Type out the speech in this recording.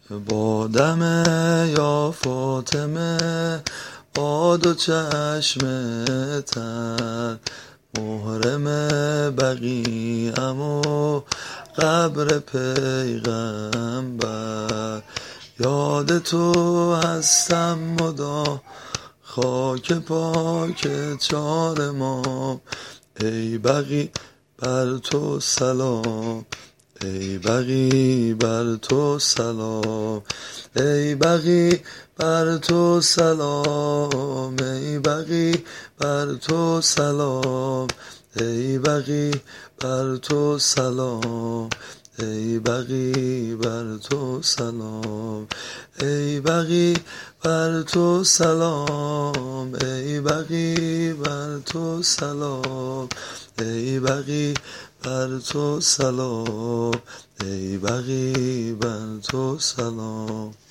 با دم یا فاطمه با دو چشم تر، محرم بقیعم و قبر پیغمبر. یاد تو هستم مدام، خاک پاک چار امام. ای بقی بر تو سلام، ای بقی بر تو سلام، ای بقی بر تو سلام، ای بقی بر تو سلام، ای بقی بر تو سلام، ای بقی بر تو سلام، ای بقی بر تو سلام، ای بقی بر تو سلام، ای بقی بر تو سلام، ای بقی بر تو سلام.